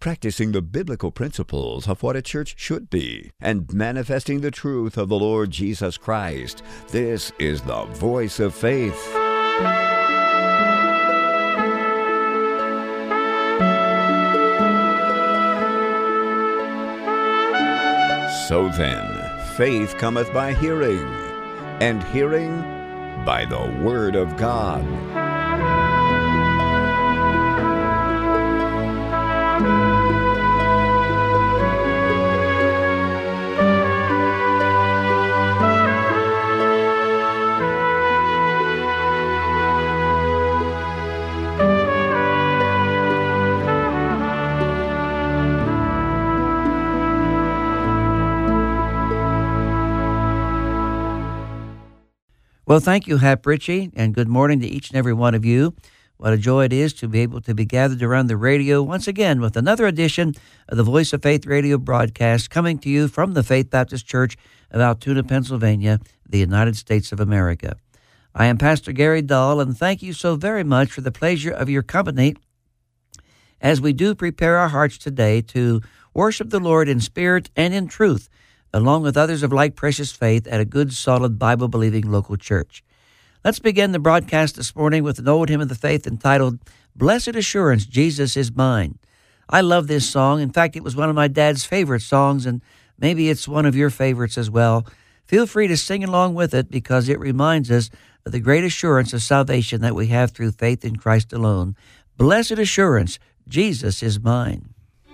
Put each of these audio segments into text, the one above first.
practicing the biblical principles of what a church should be, and manifesting the truth of the Lord Jesus Christ. This is the Voice of Faith. So then, faith cometh by hearing, and hearing by the Word of God. Well, thank you, Hap Ritchie, and good morning to each and every one of you. What a joy it is to be able to be gathered around the radio once again with another edition of the Voice of Faith radio broadcast coming to you from the Faith Baptist Church of Altoona, Pennsylvania, the United States of America. I am Pastor Gary Dahl, and thank you so very much for the pleasure of your company as we do prepare our hearts today to worship the Lord in spirit and in truth, along with others of like precious faith at a good, solid, Bible-believing local church. Let's begin the broadcast this morning with an old hymn of the faith entitled, Blessed Assurance, Jesus is Mine. I love this song. In fact, it was one of my dad's favorite songs, and maybe it's one of your favorites as well. Feel free to sing along with it because it reminds us of the great assurance of salvation that we have through faith in Christ alone. Blessed Assurance, Jesus is Mine.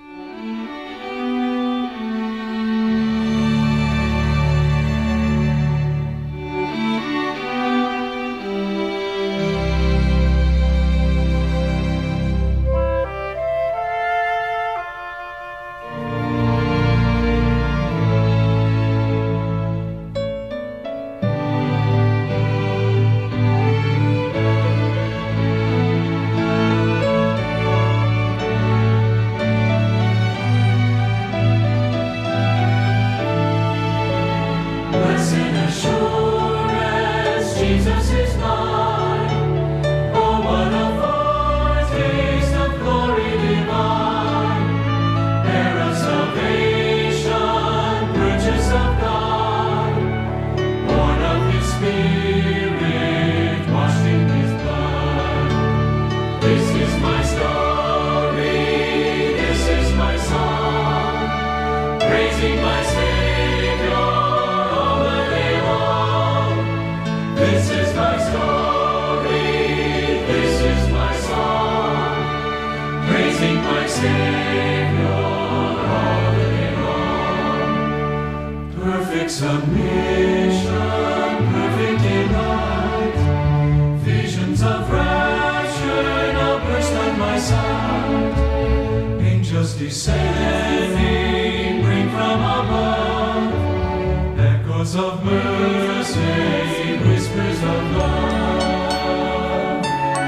Descending, bring from above echoes of mercy, whispers of love.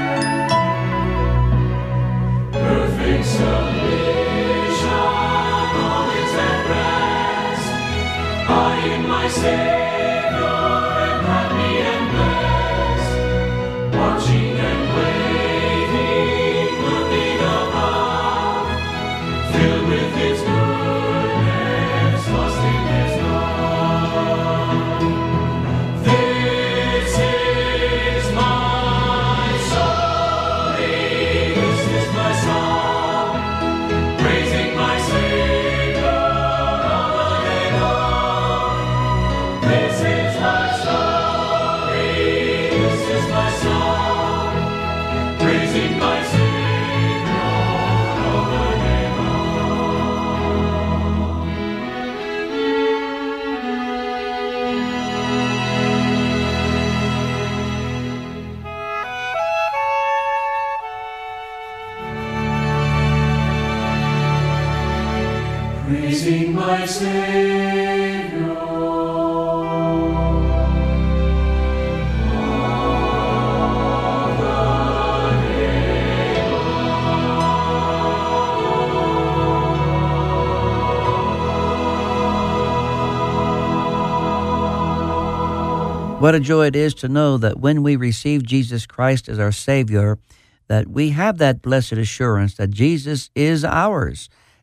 Perfect submission, all is at rest. I in my Savior am happy and blessed, watching and waiting, looking above, filled with His goodness, lost in His love. This is my story, this is my song, praising my Savior all the day long. This is my story, this is my song, praising my Savior all the day long. Praising my Savior all the day long. What a joy it is to know that when we receive Jesus Christ as our Savior, that we have that blessed assurance that Jesus is ours.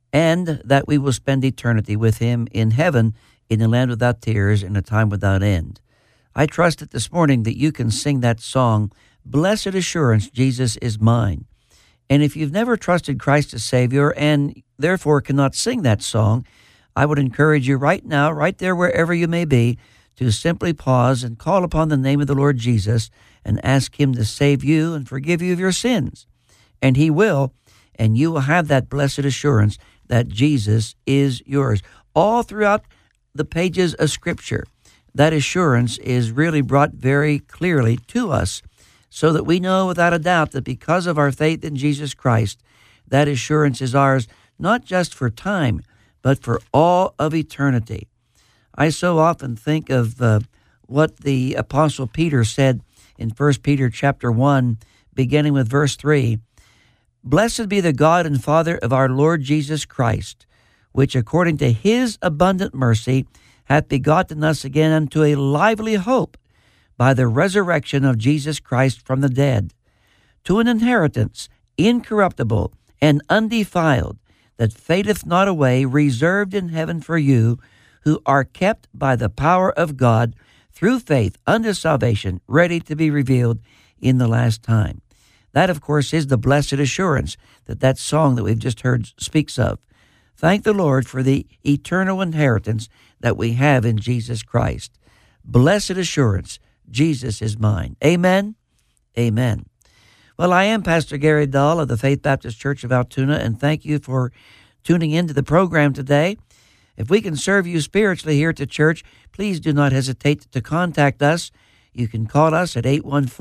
and that we will spend eternity with him in heaven in the land without tears in a time without end. I trust that this morning that you can sing that song, Blessed Assurance, Jesus is Mine. And if you've never trusted Christ as Savior and therefore cannot sing that song, I would encourage you right now, right there wherever you may be, to simply pause and call upon the name of the Lord Jesus and ask him to save you and forgive you of your sins. And he will, and you will have that blessed assurance that Jesus is yours. All throughout the pages of Scripture, that assurance is really brought very clearly to us, so that we know without a doubt that because of our faith in Jesus Christ, that assurance is ours, not just for time, but for all of eternity. I so often think of what the Apostle Peter said in 1 Peter chapter 1, beginning with verse 3, Blessed be the God and Father of our Lord Jesus Christ, which according to his abundant mercy hath begotten us again unto a lively hope by the resurrection of Jesus Christ from the dead, to an inheritance incorruptible and undefiled, that fadeth not away, reserved in heaven for you, who are kept by the power of God through faith unto salvation, ready to be revealed in the last time. That, of course, is the blessed assurance that song that we've just heard speaks of. Thank the Lord for the eternal inheritance that we have in Jesus Christ. Blessed assurance, Jesus is mine. Amen? Amen. Well, I am Pastor Gary Dahl of the Faith Baptist Church of Altoona, and thank you for tuning into the program today. If we can serve you spiritually here at the church, please do not hesitate to contact us. You can call us at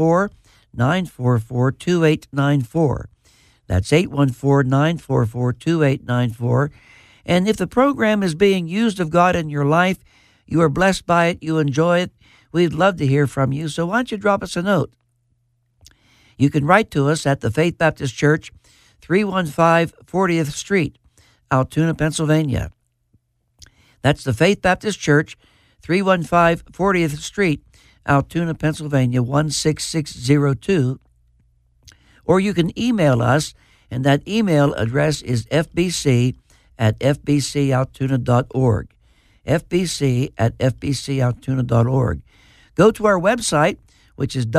814-944-2894. That's 814-944-2894. And if the program is being used of God in your life, you are blessed by it, you enjoy it, we'd love to hear from you, so why don't you drop us a note? You can write to us at the Faith Baptist Church, 315 40th Street, Altoona, Pennsylvania. That's the Faith Baptist Church, 315 40th Street, Altoona, Pennsylvania, 16602. Or you can email us, and that email address is fbc@fbcaltoona.org. fbc@fbcaltoona.org. Go to our website, which is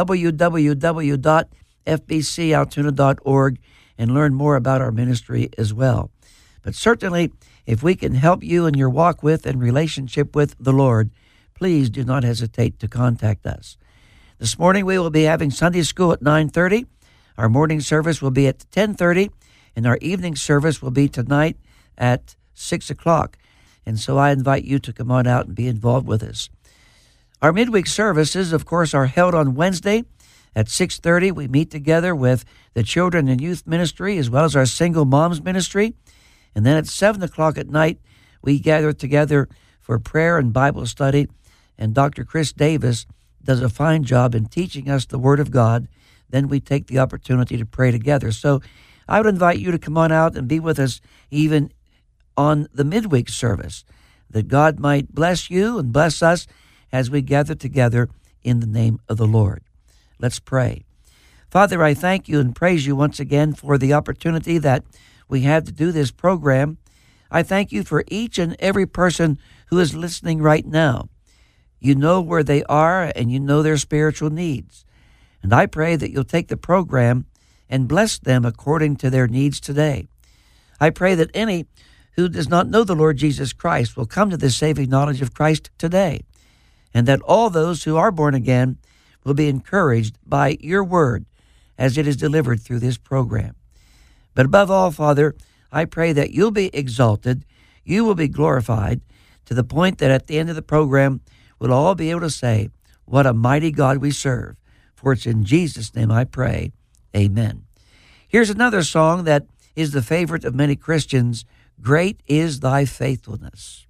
www.fbcaltoona.org, and learn more about our ministry as well. But certainly, if we can help you in your walk with and relationship with the Lord, please do not hesitate to contact us. This morning we will be having Sunday school at 9:30. Our morning service will be at 10:30, and our evening service will be tonight at 6 o'clock. And so I invite you to come on out and be involved with us. Our midweek services, of course, are held on Wednesday at 6:30. We meet together with the Children and Youth Ministry as well as our Single Moms Ministry. And then at 7 o'clock at night, we gather together for prayer and Bible study. And Dr. Chris Davis does a fine job in teaching us the Word of God. Then we take the opportunity to pray together. So I would invite you to come on out and be with us even on the midweek service, that God might bless you and bless us as we gather together in the name of the Lord. Let's pray. Father, I thank you and praise you once again for the opportunity that we have to do this program. I thank you for each and every person who is listening right now. You know where they are and you know their spiritual needs. And I pray that you'll take the program and bless them according to their needs today. I pray that any who does not know the Lord Jesus Christ will come to the saving knowledge of Christ today, and that all those who are born again will be encouraged by your word as it is delivered through this program. But above all, Father, I pray that you'll be exalted, you will be glorified, to the point that at the end of the program, we'll all be able to say, what a mighty God we serve. For it's in Jesus' name I pray. Amen. Here's another song that is the favorite of many Christians, Great is Thy Faithfulness.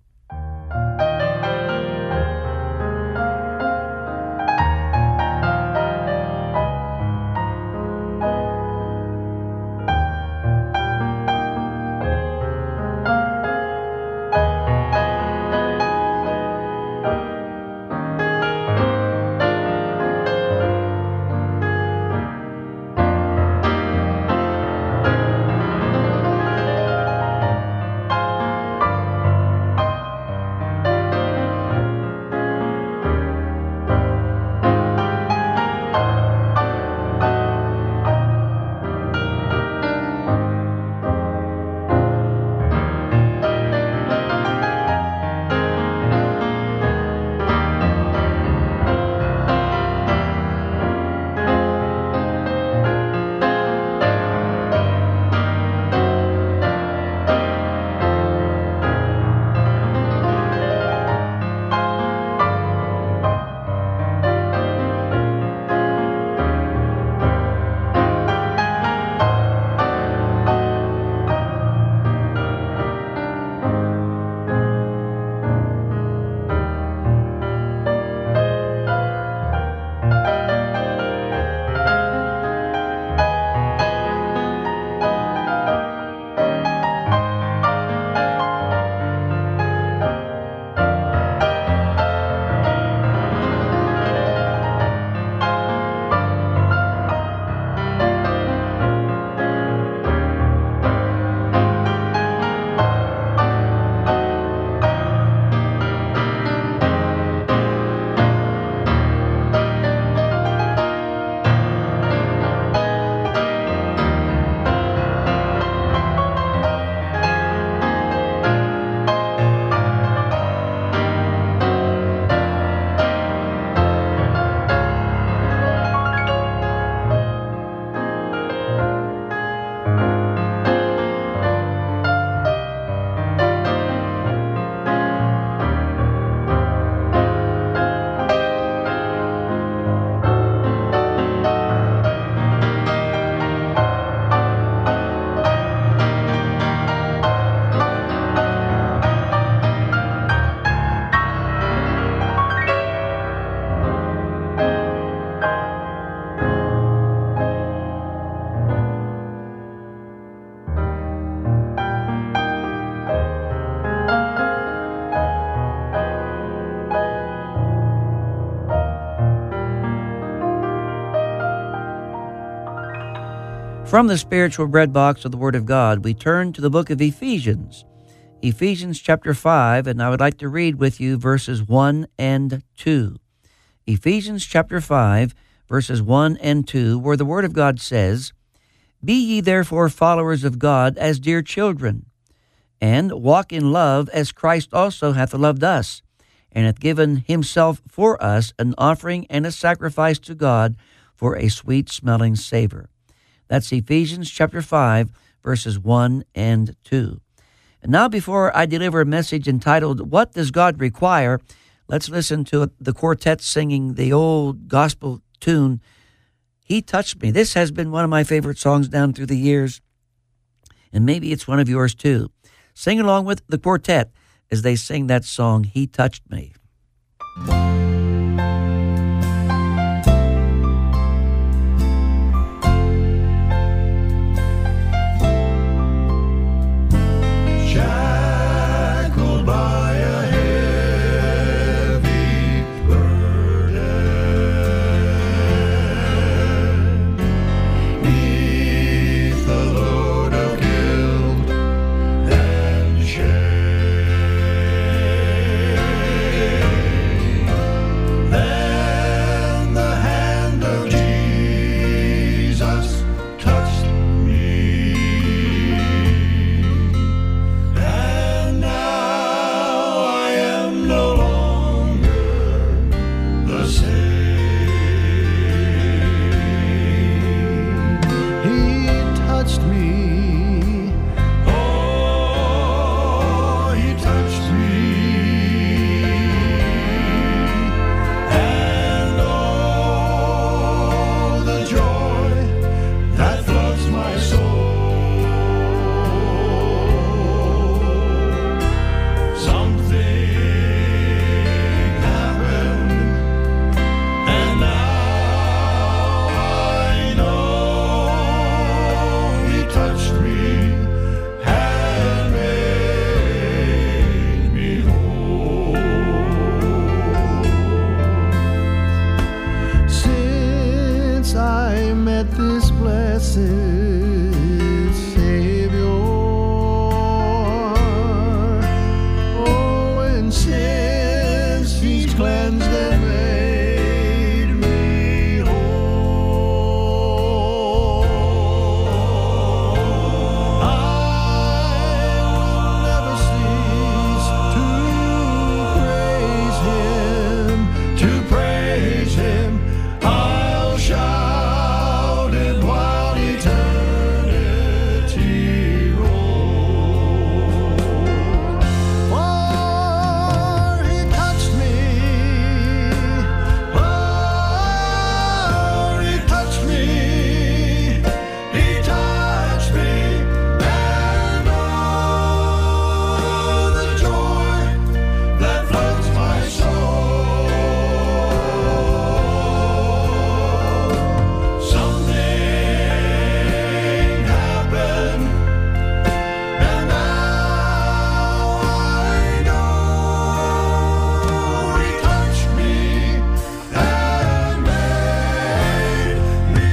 From the spiritual bread box of the Word of God, we turn to the book of Ephesians. Ephesians chapter 5, and I would like to read with you verses 1 and 2. Ephesians chapter 5, verses 1 and 2, where the Word of God says, "Be ye therefore followers of God as dear children, and walk in love as Christ also hath loved us, and hath given himself for us an offering and a sacrifice to God for a sweet-smelling savor." That's Ephesians chapter 5, verses 1 and 2. And now before I deliver a message entitled, "What Does God Require?" let's listen to the quartet singing the old gospel tune, "He Touched Me." This has been one of my favorite songs down through the years, and maybe it's one of yours too. Sing along with the quartet as they sing that song, "He Touched Me." Shackled by a heavy burden, 'neath the load of guilt and shame, then the hand of Jesus touched me. And now I am no longer the same. He touched me. Oh, he touched me. And oh, the joy that floods my soul. Something happened, and now I know he touched me and made me whole. Since I met this blessed Savior, oh, and since he's cleansed and made me whole, I will never cease to praise him. I'll shout it while eternity rolls. For he touched me. Oh, he touched me. He touched me. And oh, the joy that floods my soul. Something happened, and now I know he touched me and made me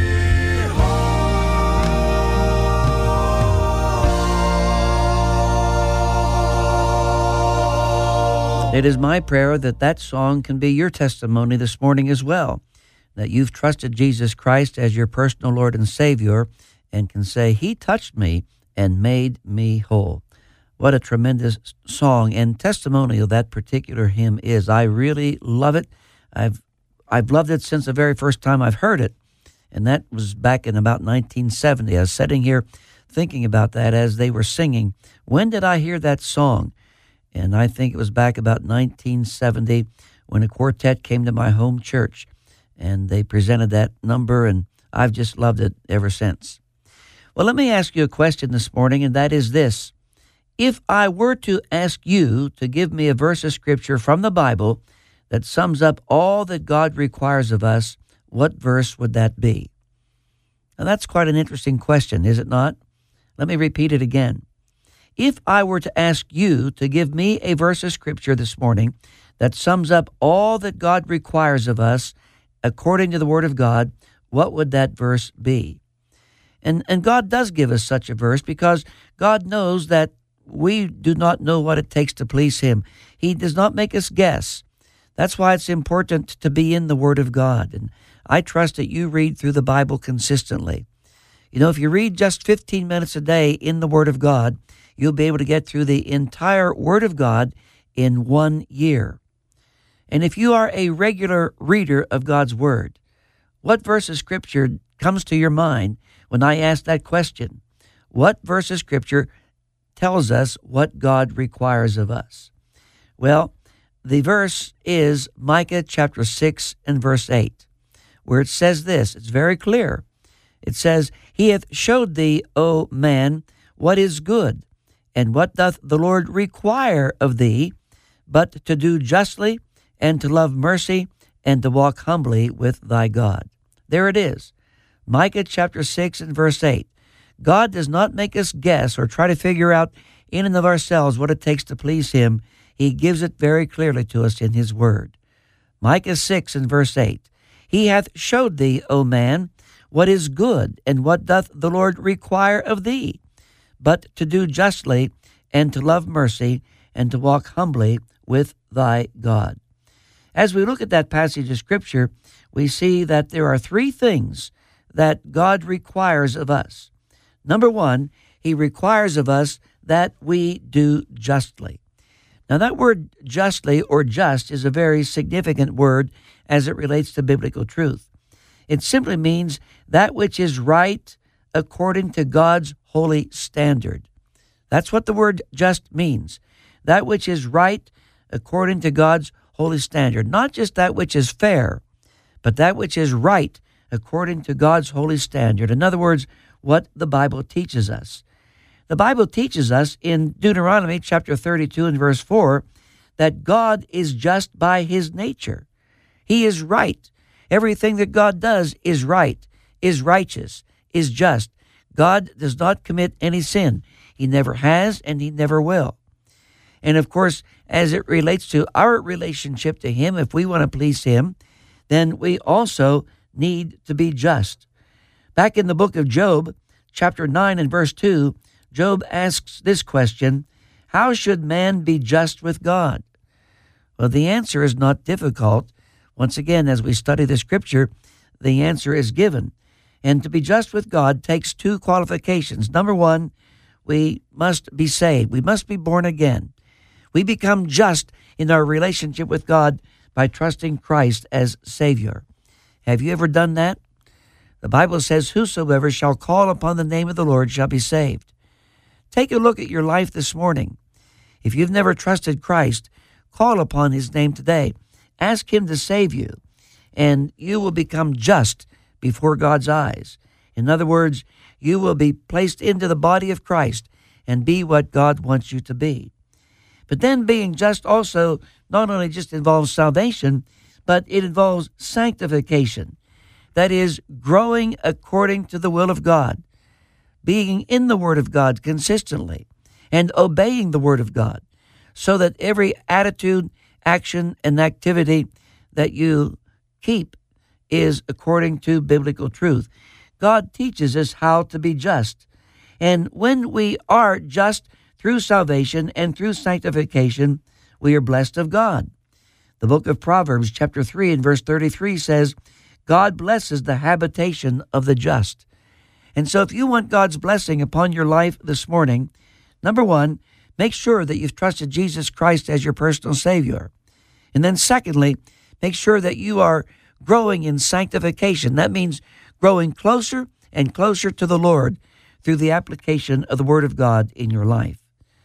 whole. It is my prayer that that song can be your testimony this morning as well, that you've trusted Jesus Christ as your personal Lord and Savior and can say, "He touched me and made me whole." What a tremendous song and testimonial that particular hymn is. I really love it. I've loved it since the very first time I've heard it, and that was back in about 1970. I was sitting here thinking about that as they were singing. When did I hear that song? And I think it was back about 1970 when a quartet came to my home church, and they presented that number, and I've just loved it ever since. Well, let me ask you a question this morning, and that is this. If I were to ask you to give me a verse of Scripture from the Bible that sums up all that God requires of us, what verse would that be? Now, that's quite an interesting question, is it not? Let me repeat it again. If I were to ask you to give me a verse of Scripture this morning that sums up all that God requires of us according to the Word of God, what would that verse be? And God does give us such a verse because God knows that we do not know what it takes to please Him. He does not make us guess. That's why it's important to be in the Word of God. And I trust that you read through the Bible consistently. You know, if you read just 15 minutes a day in the Word of God, you'll be able to get through the entire Word of God in 1 year. And if you are a regular reader of God's Word, what verse of Scripture comes to your mind when I ask that question? What verse of Scripture tells us what God requires of us? Well, the verse is Micah chapter 6 and verse 8, where it says this. It's very clear. It says, He hath showed thee, O man, what is good, and what doth the Lord require of thee, but to do justly, and to love mercy, and to walk humbly with thy God. There it is. Micah chapter 6 and verse 8. God does not make us guess or try to figure out in and of ourselves what it takes to please Him. He gives it very clearly to us in His Word. Micah 6 and verse 8. He hath showed thee, O man, what is good, and what doth the Lord require of thee, but to do justly, and to love mercy, and to walk humbly with thy God. As we look at that passage of Scripture, we see that there are three things that God requires of us. Number one, He requires of us that we do justly. Now, that word justly or just is a very significant word as it relates to biblical truth. It simply means that which is right according to God's holy standard. That's what the word just means. That which is right according to God's holy standard. Not just that which is fair, but that which is right according to God's holy standard. In other words, what the Bible teaches us. The Bible teaches us in Deuteronomy chapter 32 and verse 4 that God is just by His nature. He is right. Everything that God does is right, is righteous, is just. God does not commit any sin. He never has and He never will. And of course, as it relates to our relationship to Him, if we want to please Him, then we also need to be just. Back in the book of Job, chapter 9 and verse 2, Job asks this question, how should man be just with God? Well, the answer is not difficult. Once again, as we study the Scripture, the answer is given. And to be just with God takes two qualifications. Number one, we must be saved. We must be born again. We become just in our relationship with God by trusting Christ as Savior. Have you ever done that? The Bible says, whosoever shall call upon the name of the Lord shall be saved. Take a look at your life this morning. If you've never trusted Christ, call upon His name today. Ask Him to save you, and you will become just before God's eyes. In other words, you will be placed into the body of Christ and be what God wants you to be. But then being just also not only just involves salvation, but it involves sanctification. That is, growing according to the will of God, being in the Word of God consistently, and obeying the Word of God, so that every attitude, action, and activity that you keep is according to biblical truth. God teaches us how to be just. And when we are just through salvation and through sanctification, we are blessed of God. The book of Proverbs, chapter 3 and verse 33 says, God blesses the habitation of the just. And so if you want God's blessing upon your life this morning, number one, make sure that you've trusted Jesus Christ as your personal Savior. And then secondly, make sure that you are growing in sanctification. That means growing closer and closer to the Lord through the application of the Word of God in your life.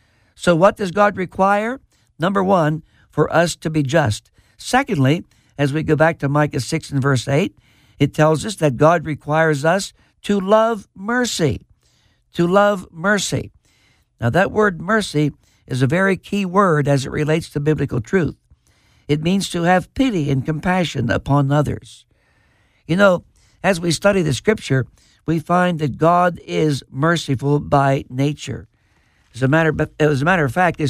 So what does God require? Number one, for us to be just. Secondly, as we go back to Micah 6 and verse 8, it tells us that God requires us to love mercy. To love mercy. Now that word mercy is a very key word as it relates to biblical truth. It means to have pity and compassion upon others. You know, as we study the Scripture, we find that God is merciful by nature. As a matter of fact,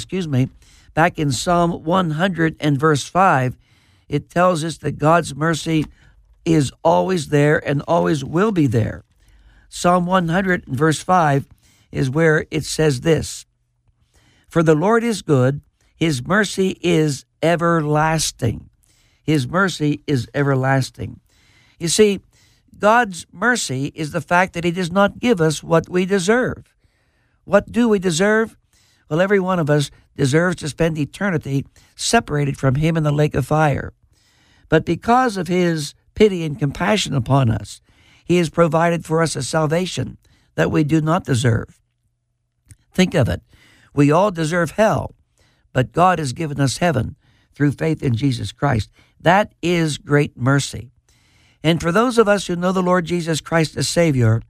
back in Psalm 100 and verse 5, it tells us that God's mercy is always there and always will be there. Psalm 100 verse 5 is where it says this, "For the Lord is good, his mercy is everlasting." His mercy is everlasting. You see, God's mercy is the fact that he does not give us what we deserve. What do we deserve? Well, every one of us deserves to spend eternity separated from him in the lake of fire. But because of his pity and compassion upon us, he has provided for us a salvation that we do not deserve. Think of it. We all deserve hell, but God has given us heaven through faith in Jesus Christ. That is great mercy. And for those of us who know the Lord Jesus Christ as Savior,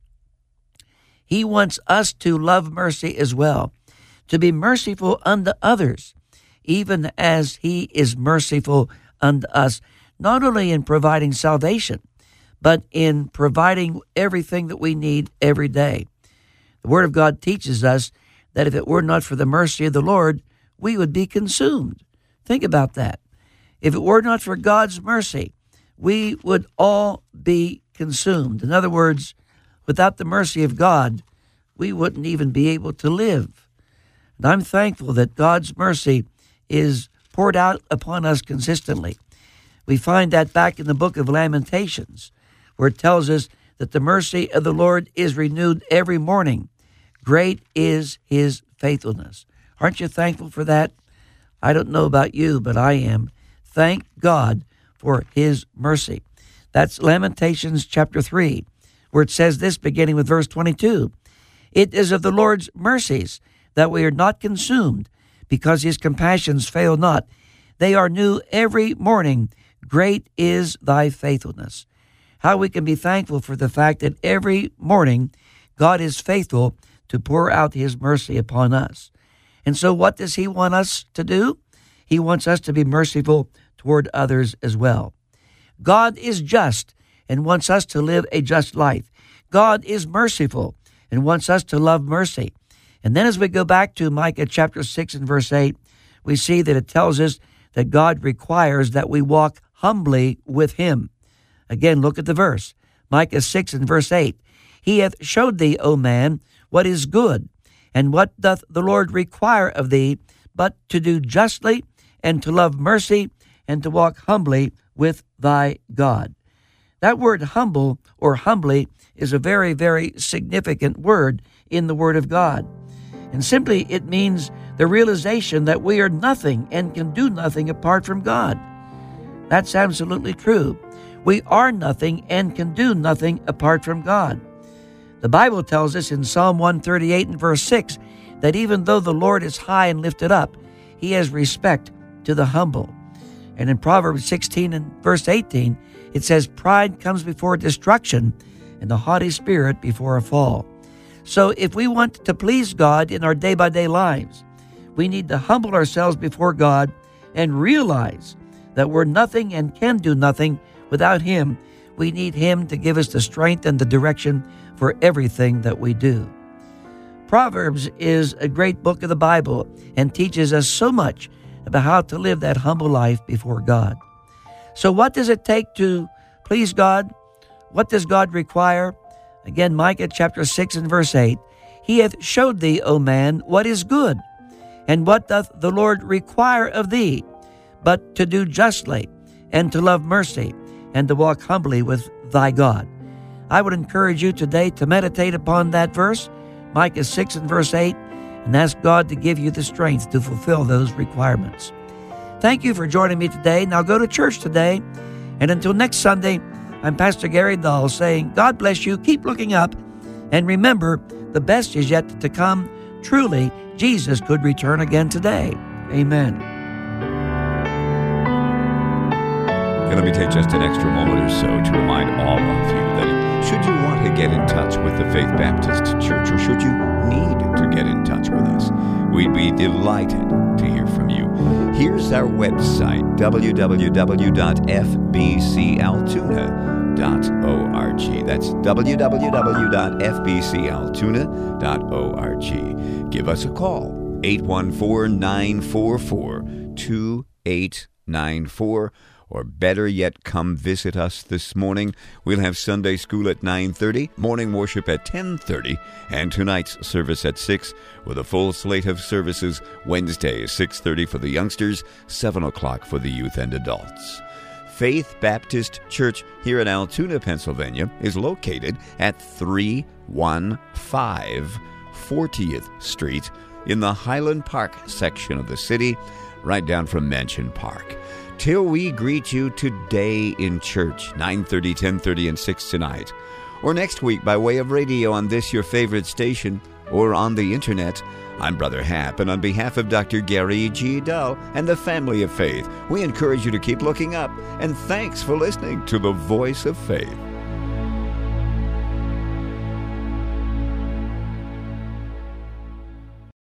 he wants us to love mercy as well, to be merciful unto others, even as he is merciful unto us, not only in providing salvation, but in providing everything that we need every day. The Word of God teaches us that if it were not for the mercy of the Lord, we would be consumed. Think about that. If it were not for God's mercy, we would all be consumed. In other words, without the mercy of God, we wouldn't even be able to live. And I'm thankful that God's mercy is poured out upon us consistently. We find that back in the book of Lamentations, where it tells us that the mercy of the Lord is renewed every morning. Great is his faithfulness. Aren't you thankful for that? I don't know about you, but I am. Thank God for his mercy. That's Lamentations chapter 3, where it says this, beginning with verse 22. "It is of the Lord's mercies that we are not consumed, because his compassions fail not. They are new every morning. Great is thy faithfulness." How we can be thankful for the fact that every morning God is faithful to pour out his mercy upon us. And so what does he want us to do? He wants us to be merciful toward others as well. God is just and wants us to live a just life. God is merciful and wants us to love mercy. And then as we go back to Micah chapter 6 and verse 8, we see that it tells us that God requires that we walk humbly with him. Again, look at the verse. Micah 6 and verse 8. "He hath showed thee, O man, what is good, and what doth the Lord require of thee, but to do justly, and to love mercy, and to walk humbly with thy God." That word humble or humbly is a very, very significant word in the Word of God. And simply it means the realization that we are nothing and can do nothing apart from God. That's absolutely true. We are nothing and can do nothing apart from God. The Bible tells us in Psalm 138 and verse 6 that even though the Lord is high and lifted up, he has respect to the humble. And in Proverbs 16 and verse 18, it says, "Pride comes before destruction, and a haughty spirit before a fall." So if we want to please God in our day-by-day lives, we need to humble ourselves before God and realize that we're nothing and can do nothing without him. We need him to give us the strength and the direction for everything that we do. Proverbs is a great book of the Bible and teaches us so much about how to live that humble life before God. So what does it take to please God? What does God require? Again, Micah chapter 6 and verse 8. "He hath showed thee, O man, what is good, and what doth the Lord require of thee, but to do justly, and to love mercy, and to walk humbly with thy God." I would encourage you today to meditate upon that verse, Micah 6 and verse 8, and ask God to give you the strength to fulfill those requirements. Thank you for joining me today. Now go to church today, and until next Sunday, I'm Pastor Gary Dahl saying, God bless you, keep looking up, and remember, the best is yet to come. Truly, Jesus could return again today. Amen. And let me take just an extra moment or so to remind all of you that should you want to get in touch with the Faith Baptist Church, or should you need to get in touch with us, we'd be delighted to hear from you. Here's our website, www.fbcaltoona.org. That's www.fbcaltoona.org. Give us a call, 814-944-2894, Or better yet, come visit us this morning. We'll have Sunday school at 9:30, morning worship at 10:30, and tonight's service at 6, with a full slate of services Wednesday, 6:30 for the youngsters, 7 o'clock for the youth and adults. Faith Baptist Church here in Altoona, Pennsylvania, is located at 315 40th Street in the Highland Park section of the city, right down from Mansion Park. Till we greet you today in church, 9:30, 10:30, and 6 tonight, or next week by way of radio on this your favorite station, or on the internet, I'm Brother Hap, and on behalf of Dr. Gary G. Dull and the family of faith, we encourage you to keep looking up, and thanks for listening to the Voice of Faith.